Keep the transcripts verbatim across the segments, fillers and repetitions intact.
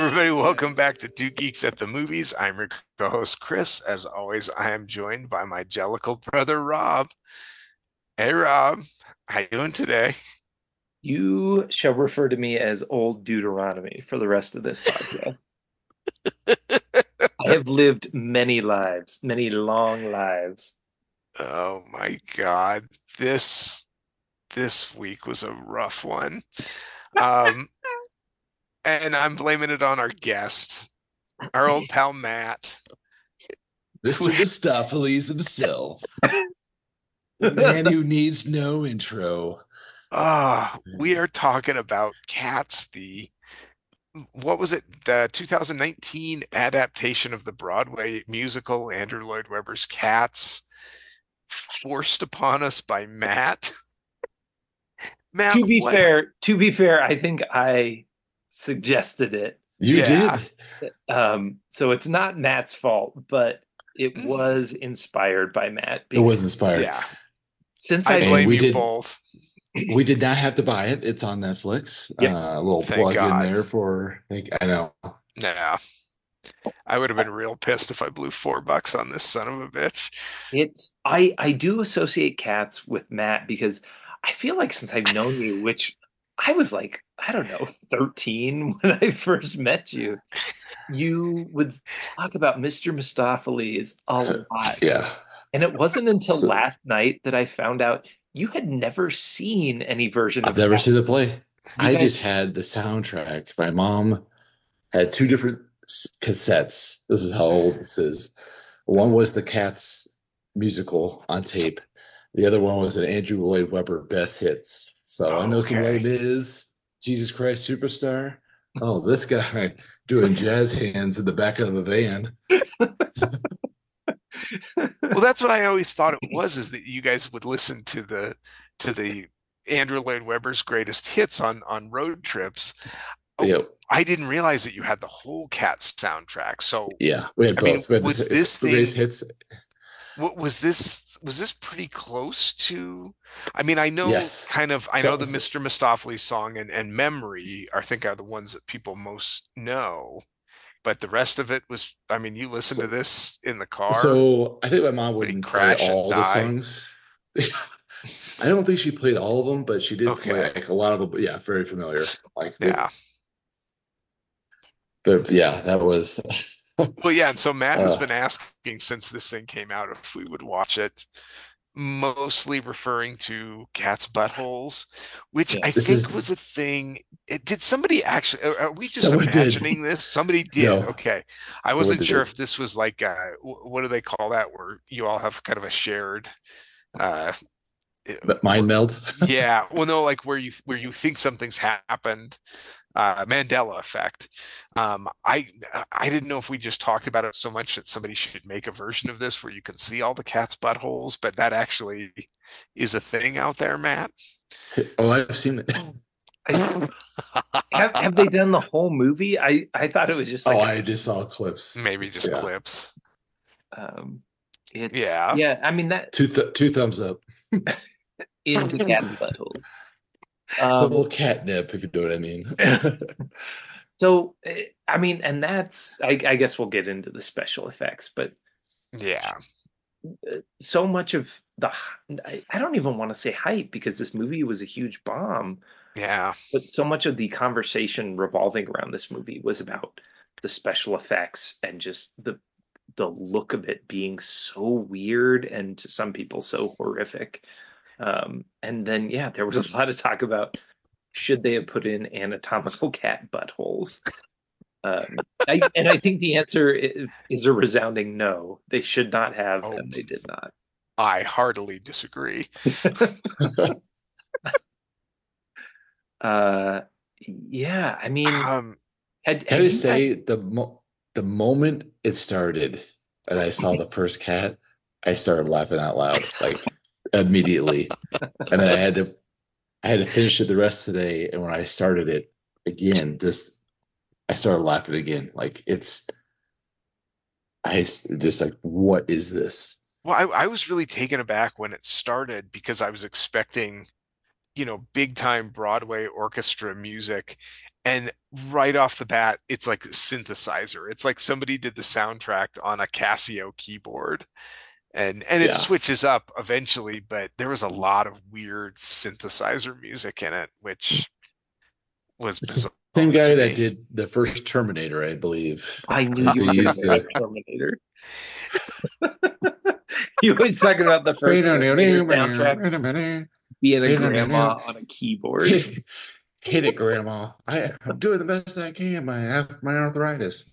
everybody. Welcome back to Two Geeks at the Movies. I'm your co-host, Chris. As always, I am joined by my jellicle brother, Rob. Hey, Rob. How you doing today? You shall refer to me as Old Deuteronomy for the rest of this podcast. I have lived many lives, many long lives. Oh my God. This this week was a rough one. Um, and I'm blaming it on our guest, our old pal Matt. mister Mistopheles himself, the man The who needs no intro. Ah, we are talking about Cats, the what was it? The two thousand nineteen adaptation of the Broadway musical Andrew Lloyd Webber's Cats, forced upon us by Matt. Matt, to be what? fair, to be fair, I think I suggested it. You Yeah. did. Um, so it's not Matt's fault, but it Mhm. was inspired by Matt It because was inspired, Yeah. since I I've and blame we you did. both. We did not have to buy it. It's on Netflix. yep, Uh, a little Thank plug in God. there for. I think I know. Yeah. I would have been real pissed if I blew four bucks on this son of a bitch. it's I I do associate cats with Matt because I feel like since I've known you, which I was like, I don't know, thirteen when I first met you, you would talk about mister Mistopheles a lot. Yeah. And it wasn't until So last night that I found out you had never seen any version I've of never Cat. seen the play. You I guys, just had the soundtrack. My mom had two different s- cassettes. This is how old this is. One was the Cats musical on tape. The other one was an Andrew Lloyd Webber best hits. So I know some Les Okay. Mis, Jesus Christ Superstar. Oh, this guy doing jazz hands in the back of the van. Well, that's what I always thought it was, is that you guys would listen to the to the Andrew Lloyd Webber's greatest hits on on road trips. Oh, Yeah, I didn't realize that you had the whole Cats soundtrack. So, yeah, we had I mean, both. We had this was this the greatest thing, hits. what was this was this pretty close to, I mean, I know Yes. kind of I know So, the so mister Mistopheles song and and Memory, I think, are the ones that people most know, but the rest of it was, I mean, you listen to so this in the car, so I think my mom would he wouldn't play crash and all the die? songs. I don't think she played all of them, but she did play Okay. like a lot of them. Yeah, very familiar. Like the, Yeah. but yeah, that was Well, yeah, and so Matt has uh been asking since this thing came out if we would watch it, mostly referring to cats' buttholes, which yeah. I this think is was a thing. It, did somebody actually, are are we just someone did. imagining this? Somebody did. No, Okay. I someone wasn't sure if did. this was like, uh, wh- what do they call that, where you all have kind of a shared, uh, eh, But where, mind meld. yeah, well, no, like where you where you think something's happened, uh, Mandela effect. Um, I I didn't know if we just talked about it so much that somebody should make a version of this where you can see all the cat's buttholes, but that actually is a thing out there, Matt. Oh, I've seen it. I, have have they done the whole movie? I I thought it was just Oh, like I just saw clips. Maybe just Yeah, clips. a, um, it's Yeah. yeah. I mean that two th two thumbs up. into cat buttholes. Um, Full catnip, if you know what I mean. so eh, I mean, and that's I, I guess we'll get into the special effects, but Yeah. uh, so much of the I, I don't even want to say hype because this movie was a huge bomb, Yeah. but so much of the conversation revolving around this movie was about the special effects and just the the look of it being so weird and to some people so horrific. Um, and then yeah, there was a lot of talk about should they have put in anatomical cat buttholes. Um, I, and I think the answer is, is a resounding no. They should not have, Oh, and they did not. I heartily disagree. uh, yeah, I mean, Um, had Can I had you guys? say the mo the moment it started and I saw the first cat, I started laughing out loud, like immediately. And then I had to I had to finish it the rest of the day. And when I started it again, just I started laughing again. Like it's I s- just like, what is this? well, I, I was really taken aback when it started because I was expecting, you know, big time Broadway orchestra music. and right off the bat, it's like a synthesizer. It's like somebody did the soundtrack on a Casio keyboard. And and it Yeah. switches up eventually, but there was a lot of weird synthesizer music in it, which was It's the bizarre same to guy that me. did the first Terminator, I believe. I knew That you they were going to used say the Terminator. You always talking about the first Terminator soundtrack being a grandma on a keyboard. hit, hit it, Grandma. I, I'm doing the best I can. My my arthritis.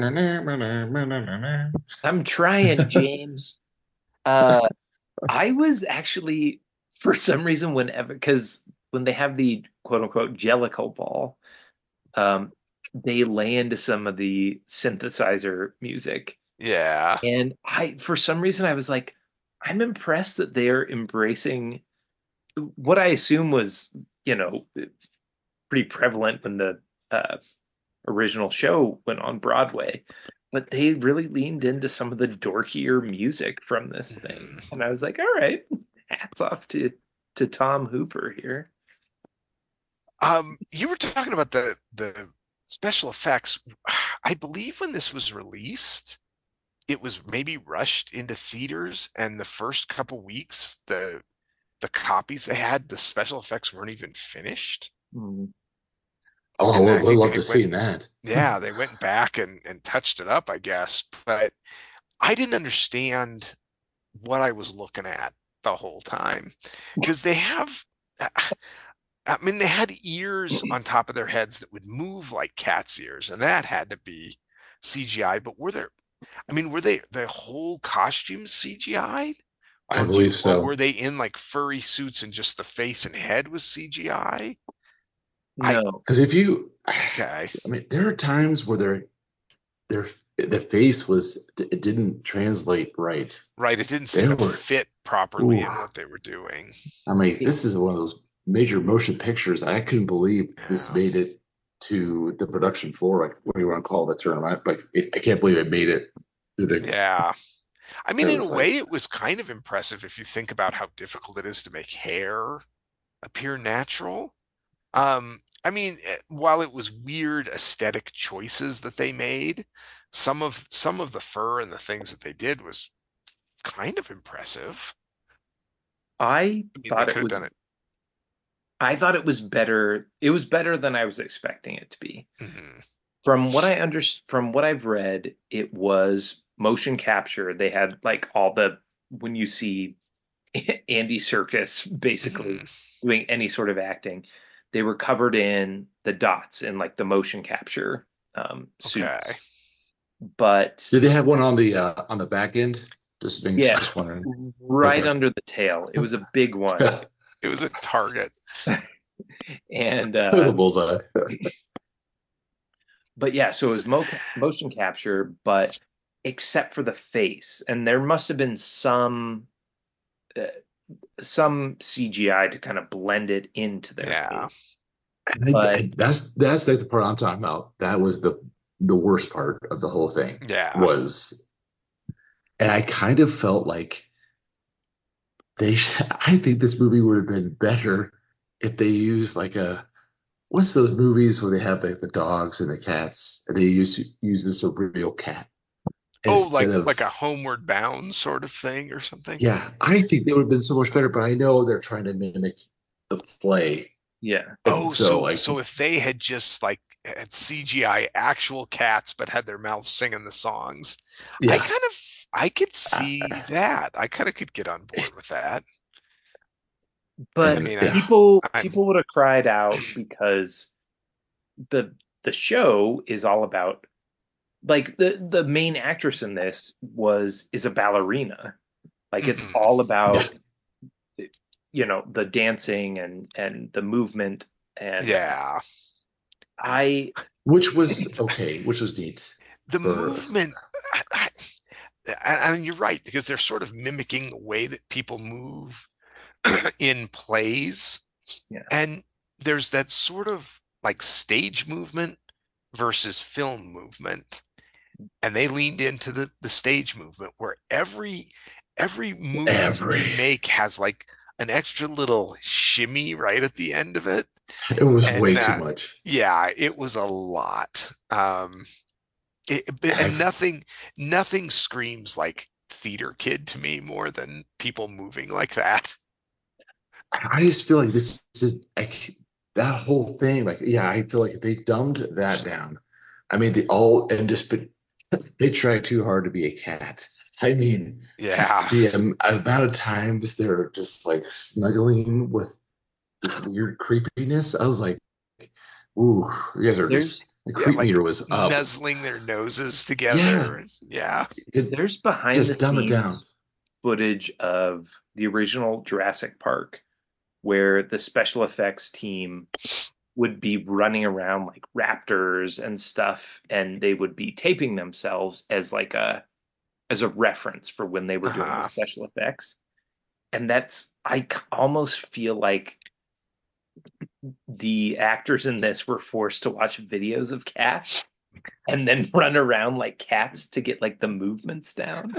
I'm trying, James. Uh, I was actually, for some reason, whenever, because when they have the quote unquote Jellicle ball, um, they lay into some of the synthesizer music. Yeah. And I, for some reason, I was like, I'm impressed that they're embracing what I assume was, you know, pretty prevalent when the uh, original show went on Broadway. But they really leaned into some of the dorkier music from this thing. Mhm. And I was like, all right, hats off to to Tom Hooper here. Um, you were talking about the the special effects. I believe when this was released, it was maybe rushed into theaters, and the first couple weeks, the the copies they had, the special effects weren't even finished. Mm. Oh, I And then would, I would think love they to went, see that. yeah, they went back and and touched it up, I guess. But I didn't understand what I was looking at the whole time because they have. I mean, they had ears on top of their heads that would move like cat's ears, and that had to be C G I. But were there, I mean, were they the whole costume C G I? I Or do you, believe or were so. they in like furry suits and just the face and head was C G I? I, I No, Because if you, okay, I mean, there are times where their their the face was it didn't translate right. right. It didn't seem There to were, fit properly ooh, in what they were doing. I mean, it, this is one of those major motion pictures. I couldn't believe this Yeah. made it to the production floor. Like, what do you want to call the term? I like, it, I can't believe it made it through the. Yeah. I mean, It in a was like, way, it was kind of impressive if you think about how difficult it is to make hair appear natural. Um, I mean, eh, while it was weird aesthetic choices that they made, some of some of the fur and the things that they did was kind of impressive. I I mean, they thought it could have was done it. I thought it was better. It was better than I was expecting it to be. Mhm. From what I under, from what I've read, it was motion capture. They had like all the when you see Andy Serkis basically Mhm. doing any sort of acting, they were covered in the dots in like the motion capture um, suit. Okay. But did they have one on the uh, on the back end? Just being yeah, just wondering. right Okay. under the tail, it was a big one, It It was a target. and was uh, a bullseye. but yeah, so it was mo motion capture, but except for the face, and there must have been some uh, some C G I to kind of blend it into their Yeah. face. I, But I, that's that's like the part I'm talking about. That was the the worst part of the whole thing Yeah. was, and I kind of felt like they. I think this movie would have been better if they used like a what's those movies where they have like the dogs and the cats and they use use this a real cat Oh, instead like like of a homeward bound sort of thing or something. yeah. I think they would have been so much better, but I know they're trying to mimic the play, yeah, and Oh, so so like so if they had just like had C G I actual cats but had their mouths singing the songs, I yeah. kind of I could Uh, see that. I kind of could get on board with that. I but and mean, I, yeah, people I'm people would have cried out because the the show is all about like the the main actress in this was is a ballerina. Like it's mhm. all yeah. about you know the dancing and and the movement and Yeah. I Which was okay, which was neat The for movement I, I, I mean, you're right because they're sort of mimicking the way that people move in plays. yeah And there's that sort of like stage movement versus film movement. And they leaned into the the stage movement where every every move you every make has like an extra little shimmy right at the end of it. It was And way too uh, much. yeah, it was a lot. Um, it, but- and I've nothing, nothing screams like theater kid to me more than people moving like that. I just feel like this is like that whole thing. Like, yeah, I feel like they dumbed that down. I mean, they all and just but they try too hard to be a cat. I mean, Yeah, the um, amount of times they're just like snuggling with this weird creepiness. I was like, ooh, you guys are There's just the yeah, creep like meter was up. nuzzling their noses Yeah, together. Yeah. it, there's behind the just dumb it down. scenes footage of the original Jurassic Park where the special effects team would be running around like raptors and stuff, and they would be taping themselves as like a as a reference for when they were doing the Uh-huh. special effects. And that's I c- almost feel like the actors in this were forced to watch videos of cats and then run around like cats to get like the movements down.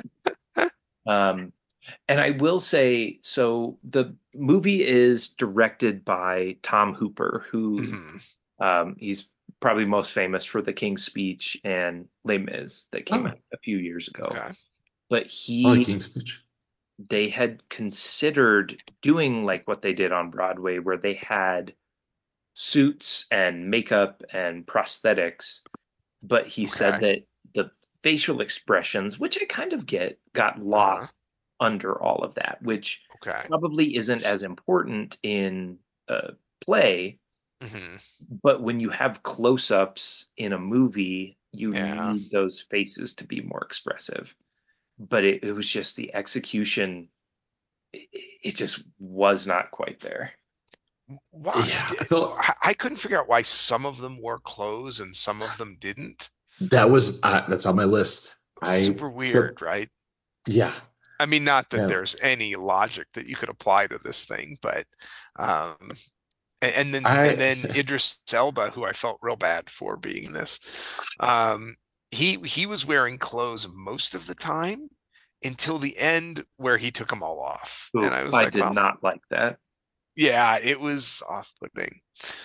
Um, and I will say, so the movie is directed by Tom Hooper, who Mhm. um, he's probably most famous for The King's Speech and Les Mis that came Oh, out a few years ago. Okay. But I like he, King's Speech. they had considered doing like what they did on Broadway, where they had suits and makeup and prosthetics, but he said Okay. that the facial expressions, which I kind of get, got lost Uh-huh. under all of that, which Okay. probably isn't as important in a play, Hmm. but when you have close-ups in a movie, you Yeah. need those faces to be more expressive. But it, it was just the execution, it, it just was not quite there. Why Yeah, I did, felt I I couldn't figure out why some of them wore clothes and some of them didn't. that was uh, that's on my list. I Super so weird, right? yeah, I mean, not that yeah. there's any logic that you could apply to this thing, but um and, and then and I then Idris Elba, who I felt real bad for being this, um, he he was wearing clothes most of the time until the end where he took them all off. And Ooh, I was I like, did well, not like that. yeah, it was off-putting.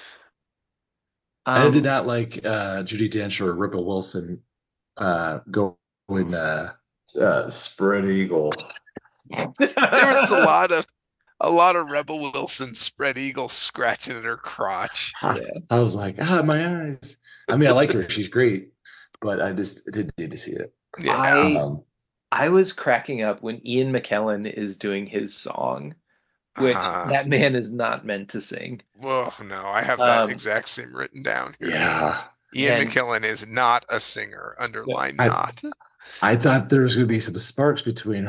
I did Um, not like uh Judy Dench or Rebel Wilson uh going uh, uh spread eagle. There was a lot of a lot of Rebel Wilson spread eagle scratching at her crotch. I, yeah, I was like, ah, my eyes. I mean, I like her; she's great, but I just didn't need to see it. Yeah. I Um, I was cracking up when Ian McKellen is doing his song, which Uh, that man is not meant to sing. well, no, I have that Um, exact same written down here. yeah, Ian and McKellen is not a singer. Underline I not. I thought there was going to be some sparks between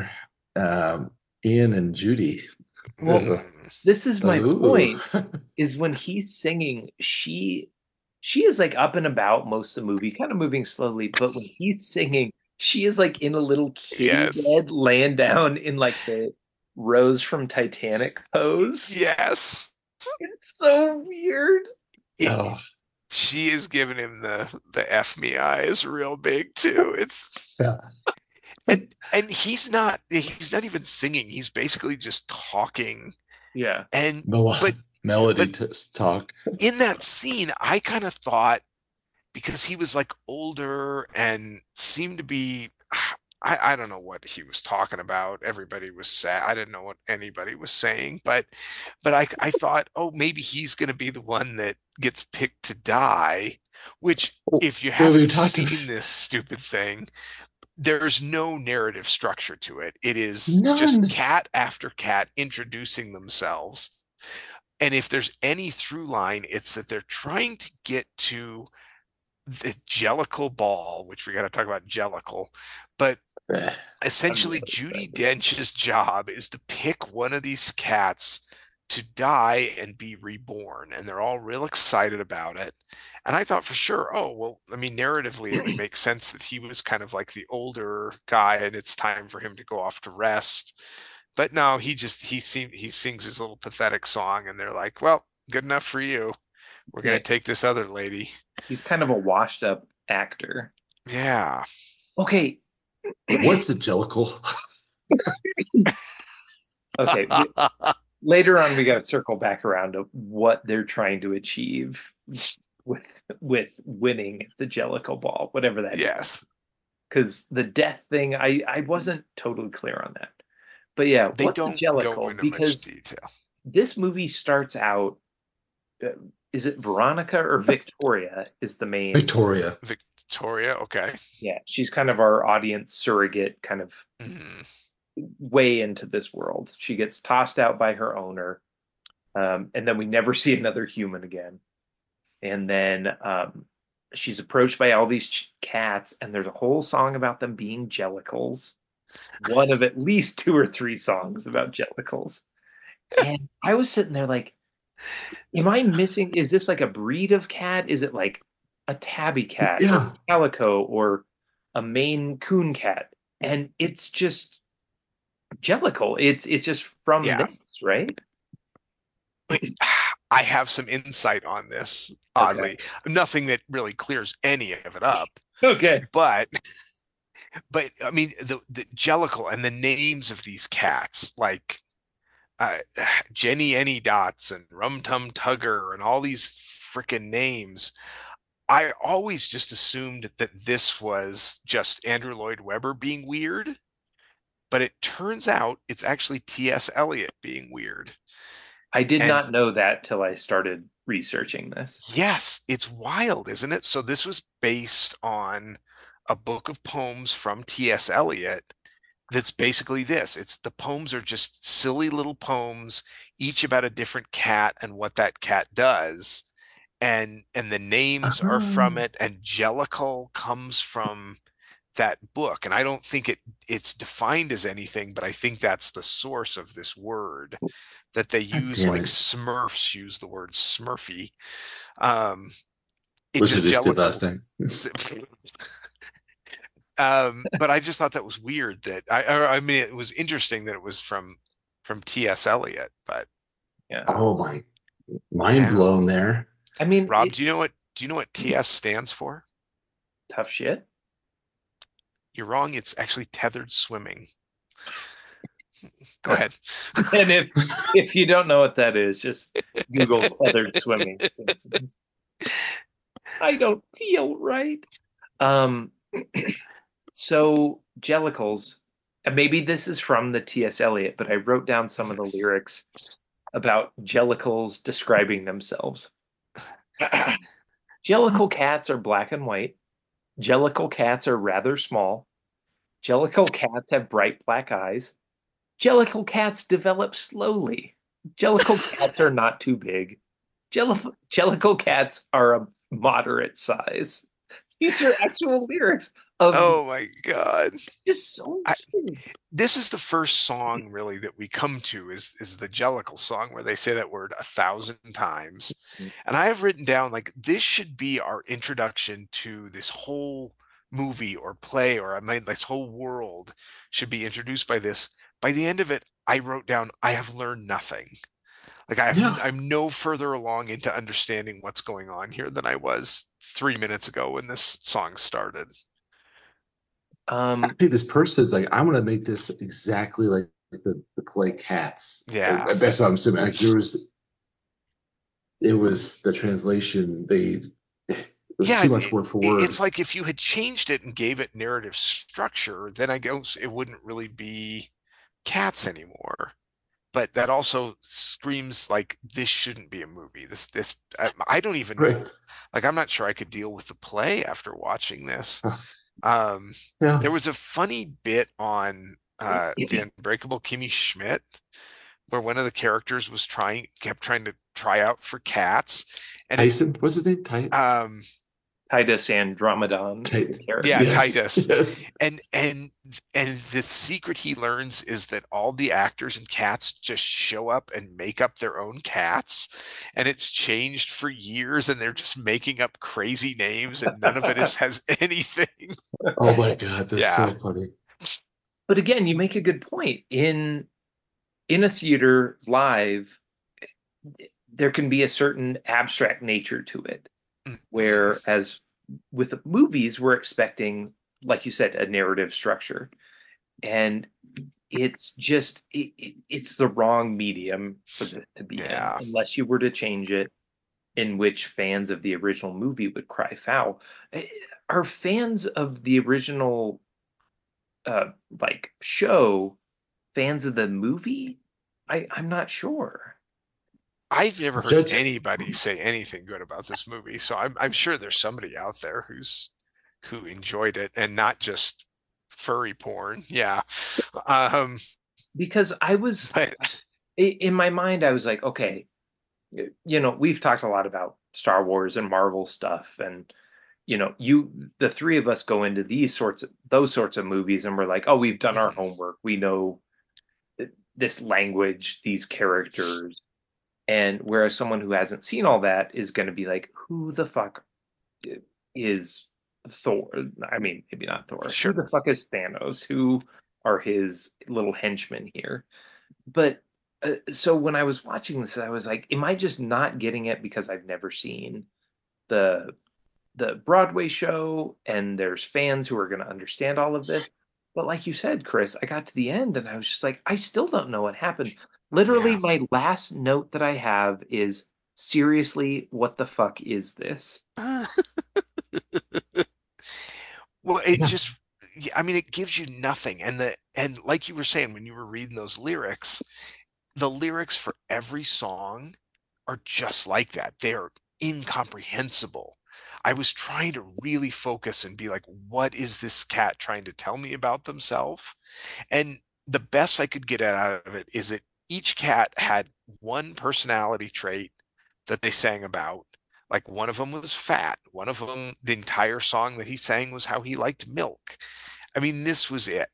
um, Ian and Judy. There's well, a Mm, this is like, my ooh, point, is when he's singing, she she is like up and about most of the movie, kind of moving slowly, but when he's singing, she is like in a little kitty yes. bed, laying down in like the Rose from Titanic S- pose. Yes. It's so weird. It, it- oh, she is giving him the the F me eyes real big too. It's yeah, and and he's not he's not even singing. He's basically just talking. Yeah. And Mel but melody but t talk. in that scene, I kind of thought because he was like older and seemed to be I, I don't know what he was talking about. Everybody was sad. I didn't know what anybody was saying, but but I I thought, oh, maybe he's gonna be the one that gets picked to die, which Oh, if you well, we haven't talked seen this stupid thing, there's no narrative structure to it. It is just none. cat after cat introducing themselves. And if there's any through line, it's that they're trying to get to the Jellicle ball, which we got to talk about Jellicle, but Eh, I'm essentially really Judy excited. Dench's job is to pick one of these cats to die and be reborn, and they're all real excited about it. And I thought for sure, oh well, I mean, narratively, it would make sense that he was kind of like the older guy, and it's time for him to go off to rest. But no, he just he seemed he sings his little pathetic song, and they're like, well, good enough for you. We're gonna Yeah, take this other lady. he's kind of a washed up actor. Yeah. Okay. what's a jellicle? Okay. We, later on we got to circle back around to what they're trying to achieve with with winning the Jellicle Ball, whatever that is. Yes. Because the death thing, I I wasn't totally clear on that. But yeah, They what's a don't go Jellicle? into much Because detail. this movie starts out, uh, is it Veronica or Victoria is the main? Victoria. Victoria, okay. Yeah, she's kind of our audience surrogate, kind of Mhm. way into this world. She gets tossed out by her owner, um, and then we never see another human again. And then um, she's approached by all these ch- cats, and there's a whole song about them being jellicles. One of at least two or three songs about jellicles. And I was sitting there like, am I missing? Is this like a breed of cat? Is it like a tabby cat or Yeah. calico or a Maine Coon cat? And it's just jellicle. It's it's just from Yeah. this, right? Like, I have some insight on this, Okay. oddly. Nothing that really clears any of it up. Okay. But but I mean the the Jellicle and the names of these cats, like uh, Jenny Any Dots and Rum Tum Tugger and all these freaking names. I always just assumed that this was just Andrew Lloyd Webber being weird, but it turns out it's actually T S. Eliot being weird. I did And not know that till I started researching this. yes, it's wild, isn't it? So this was based on a book of poems from T S. Eliot that's basically this. It's the poems are just silly little poems, each about a different cat and what that cat does. And and the names are from Um, it, and Jellicle comes from that book. And I don't think it it's defined as anything, but I think that's the source of this word that they God use, damn like it. Smurfs use the word Smurfy. Um, it Which I just just did last Jellicle. time. Um, but I just thought that was weird that I, I mean, it was interesting that it was from from T S. Eliot, but Yeah. Oh my, mind yeah. blown there. I mean, Rob, it, do you know what do you know what T S stands for? tough shit. You're wrong. It's actually tethered swimming. Go And ahead. if if you don't know what that is, just Google tethered swimming Simpsons. I don't feel right. Um, so Jellicles, and maybe this is from the T S. Eliot, but I wrote down some of the lyrics about Jellicles describing themselves. Jellicle cats are black and white. Jellicle cats are rather small. Jellicle cats have bright black eyes. Jellicle cats develop slowly. Jellicle cats are not too big. Jell- Jellicle cats are a moderate size. These are actual lyrics of Oh my God. just so I, weird. this is the first song really that we come to is is the Jellicle song where they say that word a thousand times. And I have written down like this should be our introduction to this whole movie or play, or I mean this whole world should be introduced by this. By the end of it, I wrote down I have learned nothing. Like I have Yeah. I'm no further along into understanding what's going on here than I was three minutes ago when this song started. Um, Hey, this person is like, I want to make this exactly like the, the play Cats. Yeah. Uh, That's what I'm assuming. Like there was, it was the translation. They it was Yeah, too it, much word for it- word. it's like if you had changed it and gave it narrative structure, then I guess it wouldn't really be cats anymore. But that also screams like this shouldn't be a movie. This this I, I don't even know. Right. Like I'm not sure I could deal with the play after watching this. Um, Yeah. there was a funny bit on uh, the Unbreakable Kimmy Schmidt where one of the characters was trying kept trying to try out for cats, and it Tyson, what's his name? Ty um Titus Andromedon is Ty the character. yeah, yes. Titus. Yes. And and and the secret he learns is that all the actors and cats just show up and make up their own cats, and it's changed for years, and they're just making up crazy names, and none of it is has anything. Oh my God, that's Yeah. so funny. But again, you make a good point. In in a theater live, there can be a certain abstract nature to it. Mhm. Whereas with movies, we're expecting, like you said, a narrative structure. And it's just it, it, it's the wrong medium for this to be in, Yeah. unless you were to change it in which fans of the original movie would cry foul. Eh, Are fans of the original uh like show fans of the movie? I I'm not sure. I've never heard Judge, anybody say anything good about this movie, so I'm I'm sure there's somebody out there who's who enjoyed it and not just furry porn. Yeah. Um, Because I was but in my mind I was like, okay, you know, we've talked a lot about Star Wars and Marvel stuff, and you know, you the three of us go into these sorts of those sorts of movies and we're like, oh, we've done our mhm, homework. We know this language, these characters. And whereas someone who hasn't seen all that is going to be like, who the fuck is Thor? I mean, maybe not Thor. Who the sure. fuck is Thanos? Who are his little henchmen here? But uh, so when I was watching this, I was like, am I just not getting it because I've never seen the the Broadway show and there's fans who are going to understand all of this? But like you said, Chris, I got to the end and I was just like, I still don't know what happened. Literally, Yeah. my last note that I have is seriously, what the fuck is this? Well, it yeah, just, yeah, I mean, it gives you nothing. And the, and like you were saying, when you were reading those lyrics, the lyrics for every song are just like that. They're incomprehensible. I was trying to really focus and be like, what is this cat trying to tell me about themselves? And the best I could get out of it is that each cat had one personality trait that they sang about. Like one of them was fat. One of them, the entire song that he sang was how he liked milk. I mean, this was it.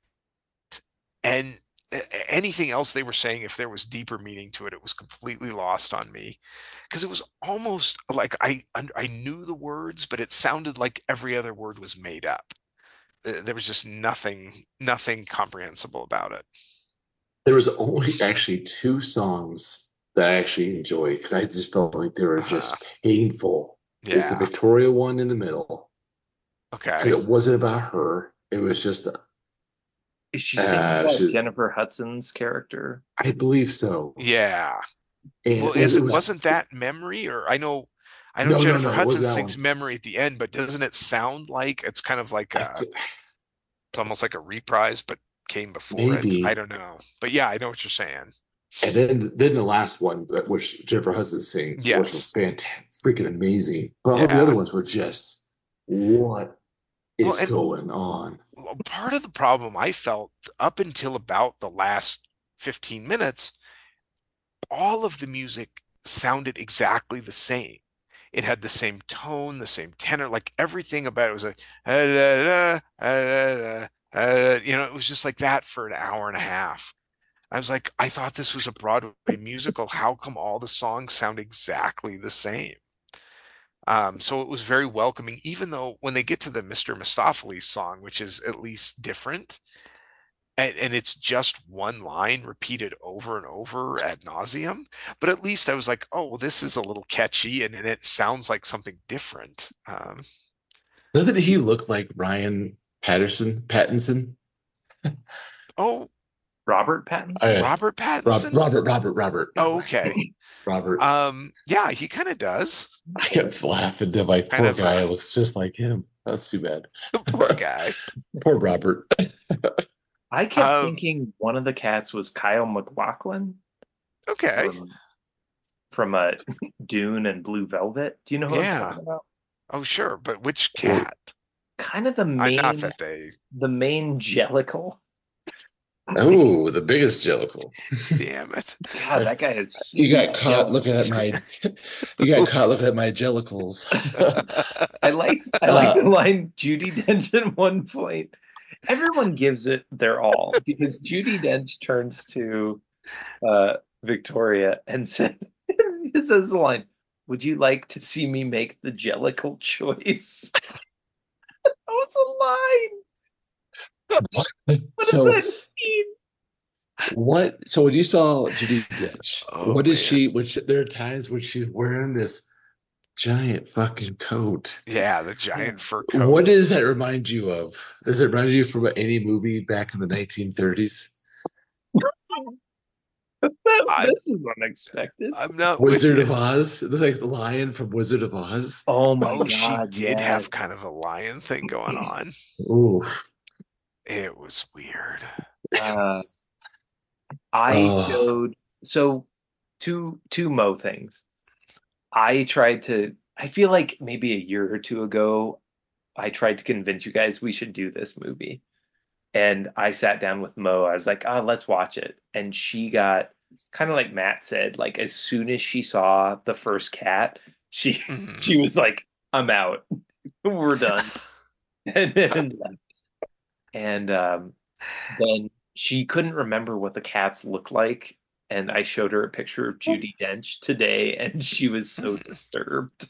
And anything else they were saying, if there was deeper meaning to it, it was completely lost on me because it was almost like I I knew the words, but it sounded like every other word was made up. There was just nothing nothing comprehensible about it. there was only actually two songs that I actually enjoyed because I just felt like they were Uh, just painful. Is the yeah. Victoria one in the middle because Okay. it wasn't about her. It was just, Is she singing uh, about she, Jennifer Hudson's character? I believe so. Yeah. And Well, it was, is it it was wasn't that memory or I know I know no, no, Jennifer no, it Hudson wasn't that sings one. memory at the end, but doesn't it sound like it's kind of like I a it's almost like a reprise but came before it? I maybe. don't know. But yeah, I know what you're saying. And then then the last one, that which Jennifer Hudson sings, which was Yes. fantastic, freaking amazing. But all the other Yeah. ones were just, what Well, is and going on? well, part of the problem I felt up until about the last fifteen minutes, all of the music sounded exactly the same. It had the same tone, the same tenor, like everything about it was like, "Ah, da, da, ah, ah," you know, it was just like that for an hour and a half. I was like, I thought this was a Broadway musical. How come all the songs sound exactly the same? Um, so it was very welcoming, even though when they get to the mister Mistopheles song, which is at least different, and, and it's just one line repeated over and over ad nauseum. But at least I was like, oh, well, this is a little catchy and, and it sounds like something different. Um, Doesn't he look like Ryan Patterson, Pattinson? oh, Robert Pattinson? Uh, Robert Rob, Pattinson? Robert, Robert, Robert, Oh, Robert, okay. Robert. Um, yeah, he kind of does. I kept laughing to like, Kind poor of uh guy looks just like him. That's too bad. poor guy. Poor Robert. I kept Um, thinking one of the cats was Kyle MacLachlan okay. from from uh, Dune and Blue Velvet. Do you know who I'm Yeah. talking about? Oh, sure. But which Or, cat? Kind of the I not main that they, the main Jellicle. oh, the biggest Jellicle. damn it. God, that guy is You huge. got caught Yeah. looking at my you got caught looking at my Jellicles. I like I like uh, the line Judy Dench at one point. Everyone gives it their all because Judy Dench turns to uh, Victoria and said, it says the line, "Would you like to see me make the Jellicle choice?" That was a line. What does so that mean? what so when you saw Judy Dench, Oh what is man. she which there are times when she's wearing this giant fucking coat. Yeah, the giant fur What coat. does that remind you of? Does it remind you from any movie back in the nineteen thirties? I This is unexpected. I'm not with Wizard you. of Oz. It looks like the lion from Wizard of Oz. Oh my Oh, she God, did yes. have kind of a lion thing going on. Ooh. It was weird. Uh, I Oh, showed so two two Mo things. I tried to. I feel like maybe a year or two ago, I tried to convince you guys we should do this movie. And I sat down with Mo. I was like, "Oh, let's watch it." And she got kind of like Matt said, like as soon as she saw the first cat, she she Mhm. was like, "I'm out. We're done." And then and um, then she couldn't remember what the cats looked like. And I showed her a picture of Judi Dench today, and she was so disturbed.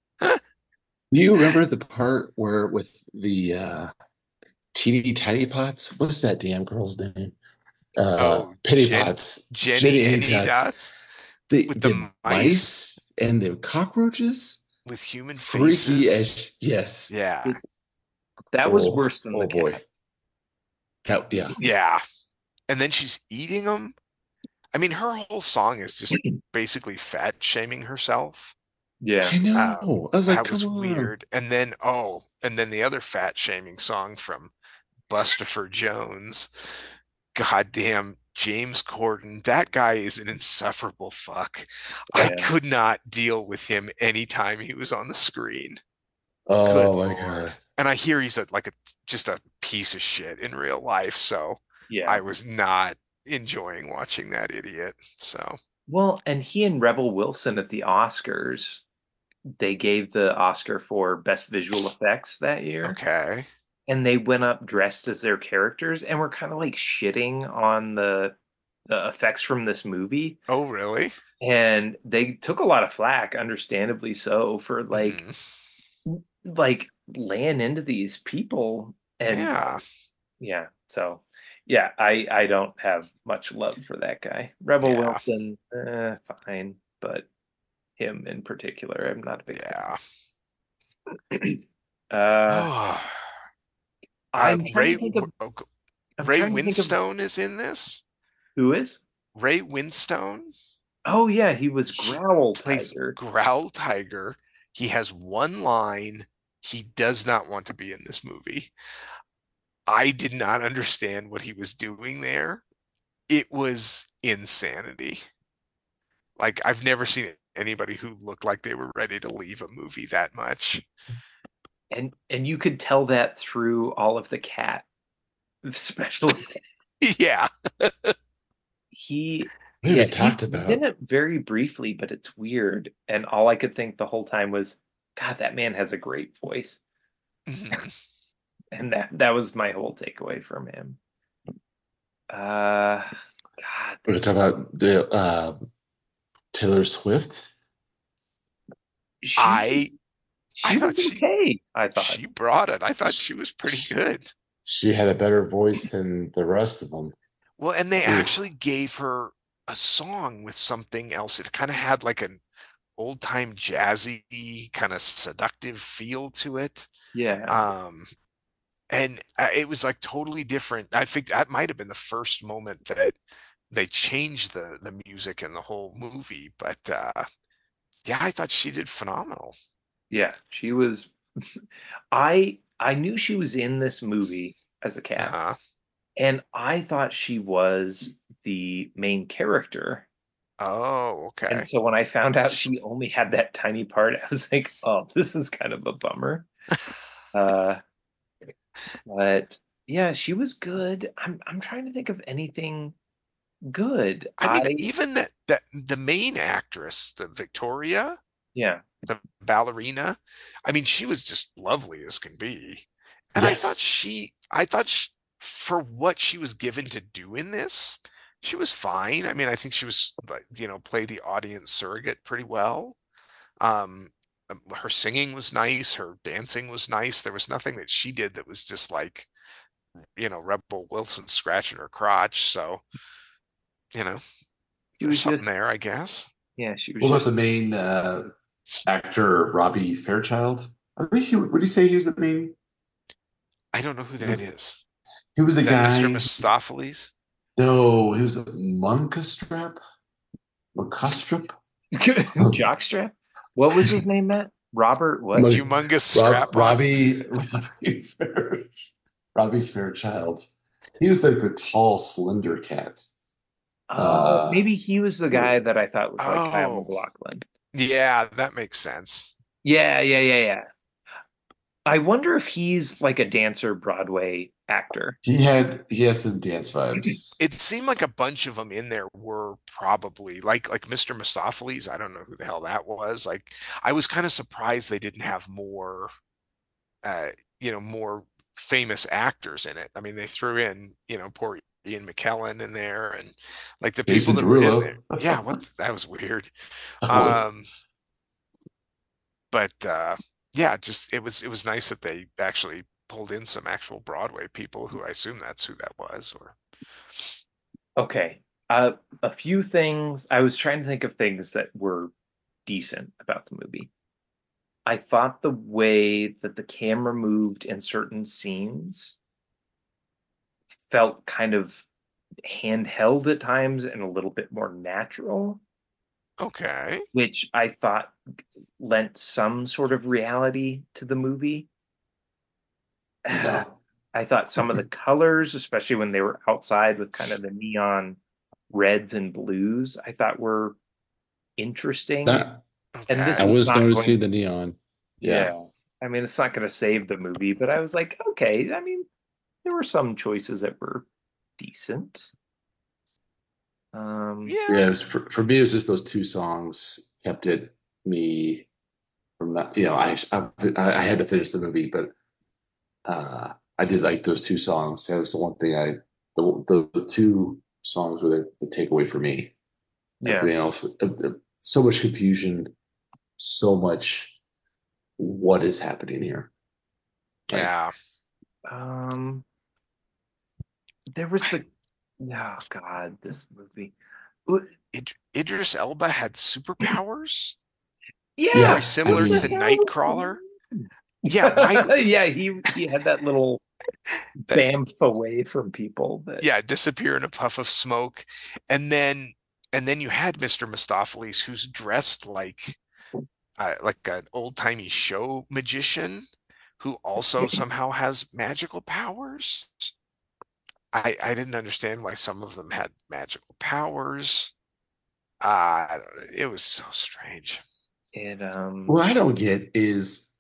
do you remember the part where with the uh teeny tiny pots? What's that damn girl's name? Uh Oh, Penny Jen, Pots. Jenny Jenny Any Potts. Dots The with the the mice mice and the cockroaches? with human Freaky faces. as yes. Yeah, That was Oh, worse than the oh boy. cat. That yeah. yeah. And then she's eating them. I mean, her whole song is just basically fat shaming herself. Yeah. I Um, know. I was like, that come was on. weird. And then, oh, and then the other fat shaming song from Bustopher Jones. Goddamn James Corden. That guy is an insufferable fuck. I Yeah. could not deal with him anytime he was on the screen. Good Oh my Lord. God. And I hear he's a, like a just a piece of shit in real life, so Yeah. I was not enjoying watching that idiot. So, Well, and he and Rebel Wilson at the Oscars, they gave the Oscar for Best Visual Effects that year. okay. And they went up dressed as their characters and were kind of like shitting on the the effects from this movie. Oh, really? And they took a lot of flack, understandably so, for like Mhm. like laying into these people. And Yeah. yeah, so yeah, I I don't have much love for that guy. Rebel Yeah. Wilson, eh, fine, but him in particular, I'm not a big Yeah. fan. Uh, Oh, uh, I'm trying to Ray think of oh, I'm Ray trying to think of Winstone is in this. who is. Ray Winstone. Oh yeah, he was He Growl plays Tiger. Growl Tiger. He has one line. He does not want to be in this movie. I did not understand what he was doing there. It was insanity. Like I've never seen anybody who looked like they were ready to leave a movie that much. And and you could tell that through all of the cat special. Yeah. He We yeah, haven't he, talked he's in about it very briefly, but it's weird. And all I could think the whole time was, God, that man has a great voice. Mhm. And that that was my whole takeaway from him. Uh God, we're gonna this talk about the uh Taylor Swift. she I I she was thought she okay, I thought. she brought it. I thought she was pretty good. She had a better voice than the rest of them. Well, and they Ooh. actually gave her a song with something else. It kind of had like an old time jazzy kind of seductive feel to it. Yeah. Um, and uh, it was like totally different. I think that might have been the first moment that they changed the the music in the whole movie. But uh, yeah, I thought she did phenomenal. Yeah, she was I I knew she was in this movie as a cat, Uh-huh. and I thought she was the main character. Oh, And okay. so when I found out she only had that tiny part, I was like, "Oh, this is kind of a bummer." Uh, but yeah, she was good. I'm I'm trying to think of anything good. I mean, I even that that the main actress, the Victoria, yeah, the ballerina, I mean, she was just lovely as can be. And I thought Yes. she, I thought she, for what she was given to do in this, she was fine. I mean, I think she was like, you know, play the audience surrogate pretty well. Um, um, her singing was nice, her dancing was nice. There was nothing that she did that was just like, you know, Rebel Wilson scratching her crotch. So, you know, she there's was something just there, I guess. yeah, she was What about just the main uh actor, Robbie Fairchild? I think he would you say he was the main I don't know who that is. he was the Is that mister guy Mistopheles? No, he was a Munkastrap? Mukastrap? Jockstrap. What was his name, Matt? Robert what? Mon- Humongous Rob, strap-on. Robbie, Robbie, Fair, Robbie Fairchild. He was like the tall, slender cat. Oh, Uh, maybe he was the guy that I thought was like Kyle Oh, MacLachlan. yeah, that makes sense. Yeah, yeah, yeah, yeah. I wonder if he's like a dancer Broadway actor. he had he has some dance vibes. It seemed like a bunch of them in there were probably like like mister Mistopheles. I don't know who the hell that was. Like I was kind of surprised they didn't have more uh you know more famous actors in it. I mean, they threw in, you know, poor Ian McKellen in there and like the people Jason that were in there. Derulo. Yeah, what that was weird. That was Um but uh yeah, just it was it was nice that they actually pulled in some actual Broadway people who I assume that's who that was or Okay. Uh, a few things. I was trying to think of things that were decent about the movie. I thought the way that the camera moved in certain scenes felt kind of handheld at times and a little bit more natural, okay. which I thought lent some sort of reality to the movie. no. I thought some of the colors, especially when they were outside with kind of the neon reds and blues, I thought were interesting. That And this I Okay. is was not noticing going, the neon. Yeah. yeah. I mean, it's not going to save the movie, but I was like, okay. I mean, there were some choices that were decent. Um, Yeah. Yeah, it was- for, for me, it was just those two songs kept it me from not, you know, I, I I had to finish the movie, but uh I did like those two songs. That was the one thing I the the, the two songs were the, the takeaway for me. yeah. Everything else, uh, uh, so much confusion, so much what is happening here. Like, Yeah. Um, there was the, oh God, this movie. Uh, Id Idris Elba had superpowers, very Yeah, yeah, I similar what to the the mean, hell Nightcrawler. Yeah, why was Yeah, he he had that little that bamf away from people that yeah, disappear in a puff of smoke. And then and then you had mister Mistopheles who's dressed like uh, like an old-timey show magician who also somehow has magical powers. I I didn't understand why some of them had magical powers. Uh, I don't- it was so strange. it um what I don't get is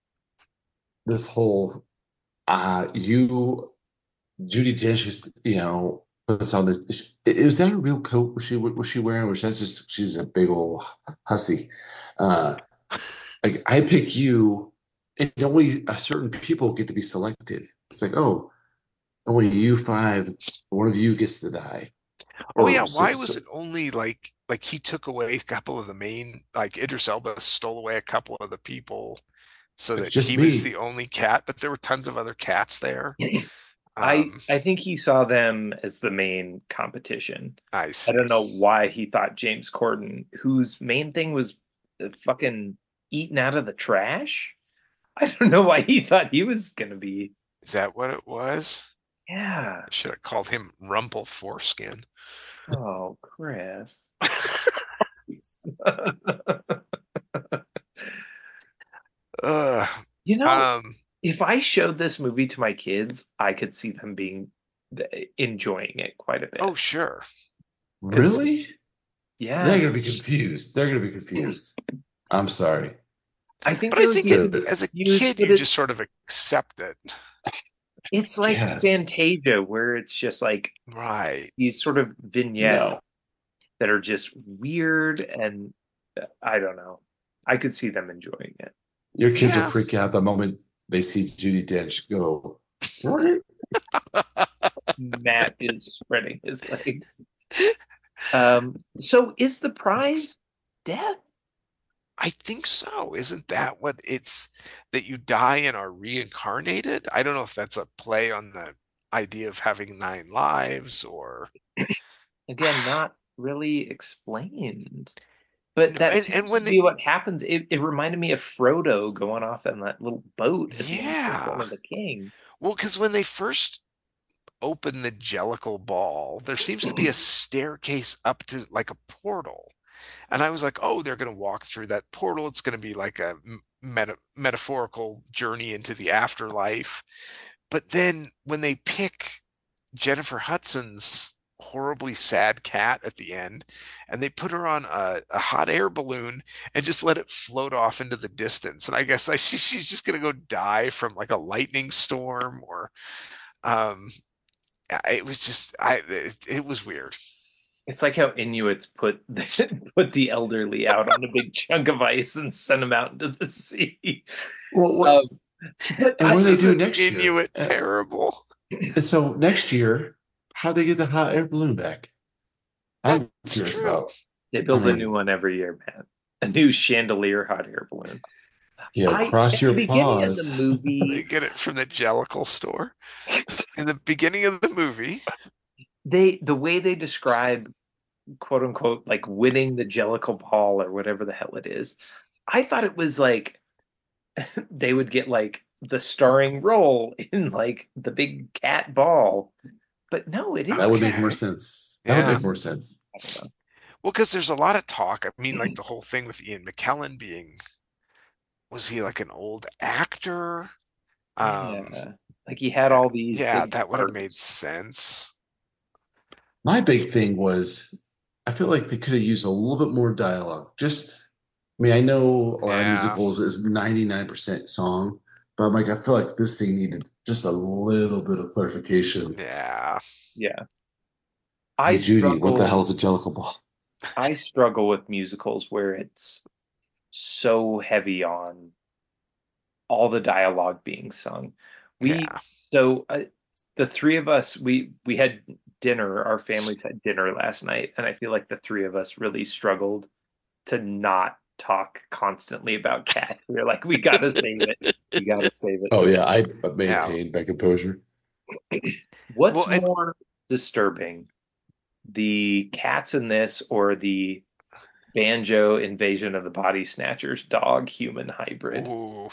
this whole uh you Judy Dench is, you know, puts on the. Is that a real coat? Was she was she wearing? Or was that just she's a big old hussy? Uh, like I pick you, and only a certain people get to be selected. It's like, oh, only you five, one of you gets to die. Oh yeah, Or so, why so was it only like like he took away a couple of the main like Idris Elba stole away a couple of the people so it's like that just he was me. the only cat, but there were tons of other cats there. I Um, I think he saw them as the main competition. I I don't see. know why he thought James Corden, whose main thing was uh, fucking eating out of the trash. I don't know why he thought he was gonna be. Is that what it was? Yeah. I should have called him Rumple Foreskin. Oh, Chris. Ugh. You know, Um, if I showed this movie to my kids, I could see them being enjoying it quite a oh bit. sure. Because Really? They're yeah, gonna be confused. They're gonna be confused. I'm sorry. I think But I they would think be it, The, as a confused, kid but you it just sort of accept it. it's like yes. Fantasia, where it's just like Right. these sort of vignettes No. that are just weird, and uh, I don't know. I could see them enjoying it. Your kids will Yeah. freak out the moment they see Judy Dench go, what? Matt is spreading his legs. Um, so is the prize death? I think so. Isn't that what it's that you die and are reincarnated? I don't know if that's a play on the idea of having nine lives or Again, not really explained. But no, that and, seems and to when they be what happens. It, it reminded me of Frodo going off on that little boat at the end of Return yeah. of the King. Well, because when they first open the Jellicle ball, there seems to be a staircase up to like a portal. And I was like, oh, they're going to walk through that portal. It's going to be like a meta metaphorical journey into the afterlife. But then when they pick Jennifer Hudson's horribly sad cat at the end, and they put her on a, a hot air balloon and just let it float off into the distance. And I guess I, she, she's just gonna go die from like a lightning storm or um it was just I it, it was weird. It's like how Inuits put the, put the elderly out on a big chunk of ice and send them out into the sea. Well, what, Um, but and I, what do they This is do an next year? Inuit Uh, parable. And so next year, how they get the hot air balloon back? I'm That's curious true. about. they build I a mean, new one every year, man. A new chandelier hot air balloon. yeah, I cross At the your beginning of the paws. They movie, get it from the Jellicle store. In the beginning of the movie, they the way they describe quote unquote like winning the Jellicle ball or whatever the hell it is, I thought it was like they would get like the starring role in like the big cat ball. But no, it That would is. make more okay. sense. That would Yeah. make more sense. I don't know. Well, because there's a lot of talk. I mean, like the whole thing with Ian McKellen being, was he like an old actor? Um, Yeah. Like he had uh, all these yeah, big that would have made parts. sense. My big thing was I feel like they could have used a little bit more dialogue. Just, I mean, I know a lot of Yeah, musicals is ninety-nine percent song, but I'm like, I feel like this thing needed just a little bit of clarification. yeah. Yeah. Hey, I Judy, what the struggle hell's a Jellicle Ball? I struggle with musicals where it's so heavy on all the dialogue being sung. We Yeah. so uh, the three of us we we had dinner, our families had dinner last night, and I feel like the three of us really struggled to not talk constantly about cats. We were like, we gotta save it. We gotta save Oh, it. yeah, I Yeah. maintained my composure. What's Well, and more disturbing, the cats in this or the Banjo Invasion of the Body Snatchers dog human hybrid? ooh,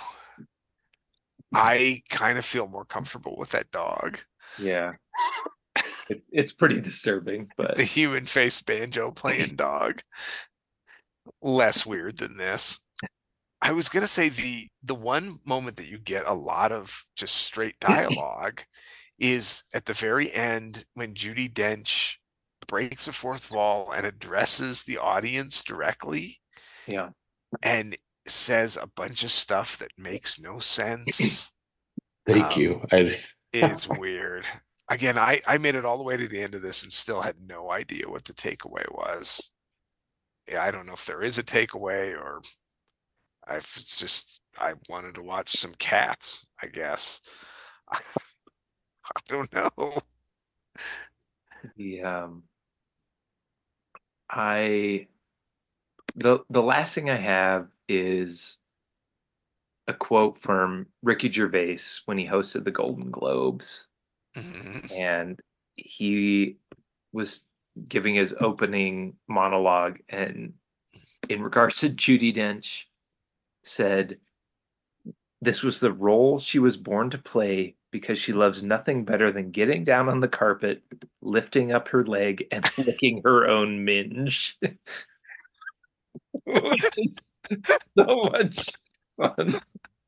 I kind of feel more comfortable with that dog. Yeah, it, it's pretty disturbing, The but human face banjo playing dog. Less weird than this. I was gonna say the the one moment that you get a lot of just straight dialogue is at the very end when Judi Dench breaks the fourth wall and addresses the audience directly yeah. and says a bunch of stuff that makes no sense. Thank Um, you. I it's weird. Again, I, I made it all the way to the end of this and still had no idea what the takeaway was. Yeah, I don't know if there is a takeaway or I've just I wanted to watch some cats, I guess. I don't know. The um, I the the last thing I have is a quote from Ricky Gervais when he hosted the Golden Globes, Mhm. and he was giving his opening monologue, and in regards to Judi Dench, said this was the role she was born to play because she loves nothing better than getting down on the carpet, lifting up her leg, and licking her own minge. Which is so much fun.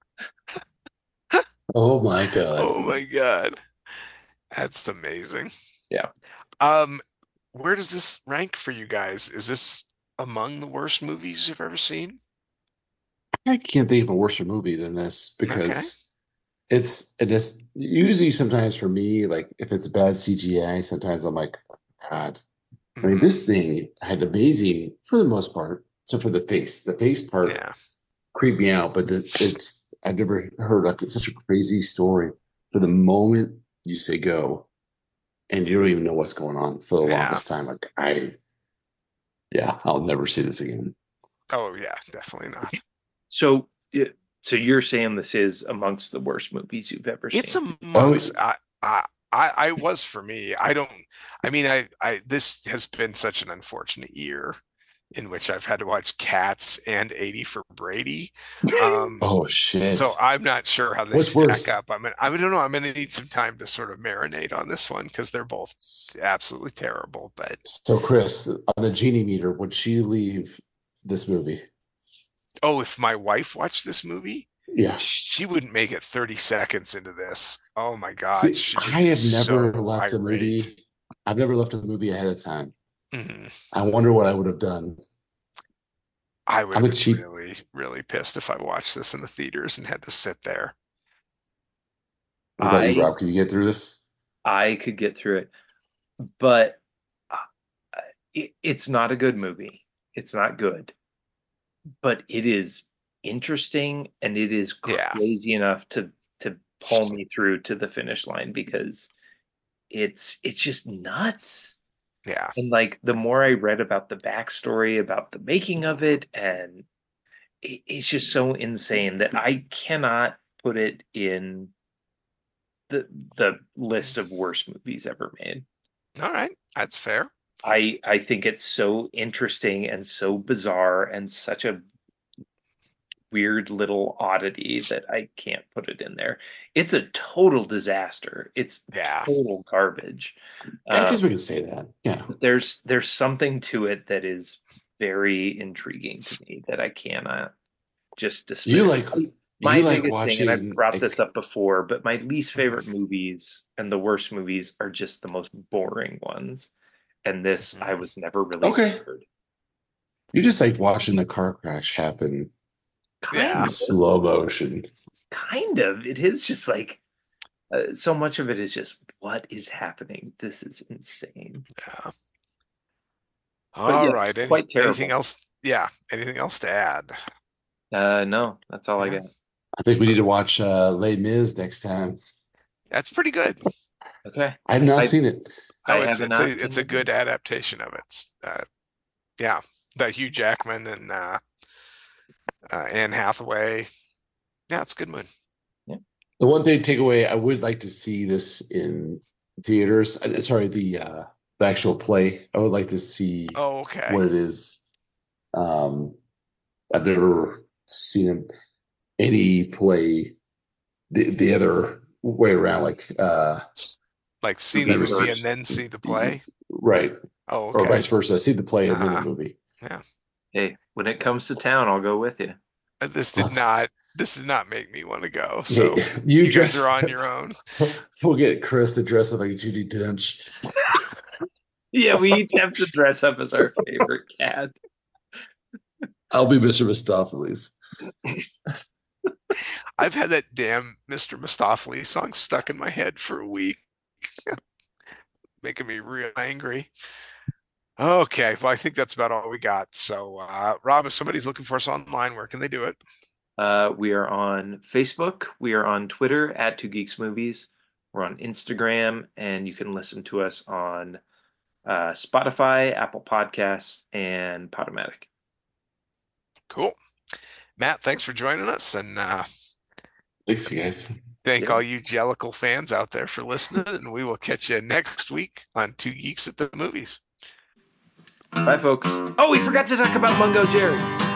oh my God. Oh my God. That's amazing. Yeah. Um, where does this rank for you guys? Is this among the worst movies you've ever seen? I can't think of a worse movie than this Okay. because it's it is usually sometimes for me, like if it's bad C G I, sometimes I'm like, oh, God. I mean, Hmm. this thing had amazing for the most part. So for the face, the face part Yeah. creeped me out, but the, it's I've never heard like it's such a crazy story. For the moment you say go, and you don't even know what's going on for the Yeah. longest time. Like I, yeah, I'll never see this again. Oh yeah, definitely not. So, yeah, so you're saying this is amongst the worst movies you've ever It's seen? Oh, amongst I I I, I was for me. I don't I mean I I this has been such an unfortunate year. in which I've had to watch Cats and eighty for Brady. Um, Oh so shit. I'm not sure how they What's stack worse? up. I mean, I don't know. I'm going to need some time to sort of marinate on this one because they're both absolutely terrible. But So Chris, on the Genie meter, would she leave this movie? oh, if my wife watched this movie, Yeah. she wouldn't make it thirty seconds into this. Oh my God, See, she would I be have never so left a irate. movie. I've never left a movie ahead of time. Mhm. I wonder what I would have done. I would I'm have a been cheap. really, really pissed if I watched this in the theaters and had to sit there. What about you, I Rob? Can you get through this? I could get through it, but uh, it, it's not a good movie. It's not good, but it is interesting and it is Yeah, crazy enough to to pull me through to the finish line because it's it's just nuts. yeah. And like the more I read about the backstory about the making of it, and it, it's just so insane that I cannot put it in the the list of worst movies ever made. All right, that's fair. I I think it's so interesting and so bizarre and such a weird little oddity that I can't put it in there. It's a total disaster. It's Yeah, total garbage. I guess Um, we could say that. Yeah. but there's there's something to it that is very intriguing to me that I cannot just You dismiss. like My you like biggest thing, and I've watching brought this like up before, but my least favorite movies and the worst movies are just the most boring ones. And this, I mhm. was never really okay. bored. You just like watching the car crash happen Kind Yeah, in of, slow motion. kind of. It is just like uh, so much of it is just what is happening. This is insane. yeah. But All yeah, right. Any quite anything terrible. else? Yeah. Anything else to add? Uh, no, that's all I Yeah, got. I think we need to watch uh Les Mis next time. that's pretty good. Okay, I've not I seen it. I Oh, it's have it's a not it's seen a it. good adaptation of it. It's, uh, yeah, the Hugh Jackman and uh, uh, Anne Hathaway. Yeah, it's a good one. Yeah. The one big takeaway, I would like to see this in theaters. Uh, Sorry, the uh the actual play. I would like to see Oh, okay. what it is. Um, I've never seen any play the the other way around, like uh Like The see the movie reverse. and then see the play. right, Oh, or okay. vice versa. See the play and then the Uh-huh. movie. Yeah. Hey, when it comes to town, I'll go with you. Uh, This did Let's, not this did not make me want to go. hey, So you you guys are dress. on your own. We'll get Chris to dress up like Judy Dench. Yeah, we each have to dress up as our favorite cat. I'll be mister Mistopheles. I've had that damn mister Mistopheles song stuck in my head for a week, making me real angry. Okay, well, I think that's about all we got. So, uh, Rob, if somebody's looking for us online, where can they do it? Uh, we are on Facebook. We are on Twitter at Two Geeks Movies. We're on Instagram, and you can listen to us on uh, Spotify, Apple Podcasts, and Podomatic. Cool. Matt, thanks for joining us, and uh, Thanks, you guys. thank Yeah. all you Jellicle fans out there for listening. And we will catch you next week on Two Geeks at the Movies. Bye, folks. Oh, we forgot to talk about Mungo Jerry.